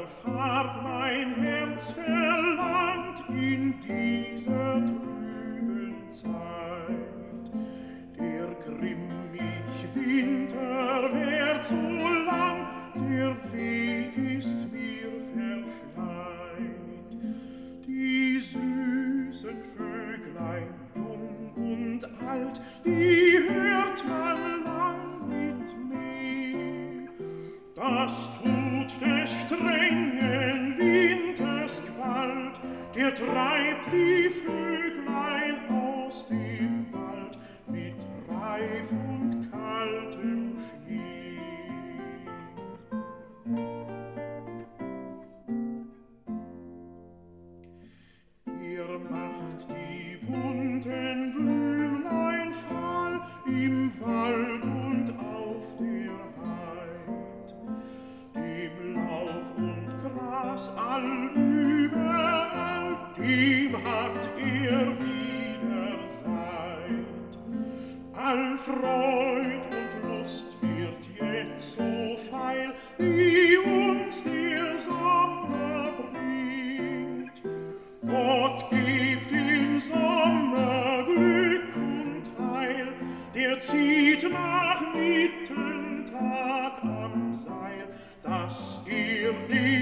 Fahrt mein Herz verlangt in dieser trüben Zeit. Der grimmig Winter währt so lang, der Weg ist mir verschneit. Die süßen Vöglein, jung und alt, die hört man lang mit mir. Das tut des strengen Winters Gewalt, der treibt die Vöglein aus dem Wald mit reif und kaltem Schnee. Macht die bunten Blümlein fahl im Wald und auf der Heid, dem Laub und Gras allüberall, dem hat wieder Seit. All Freud und Lust wird jetzt so feil, wie uns der Sommer bringt. Gott gibt im Sommer Glück und Heil, der zieht nach Mittentag am Seil, dass er den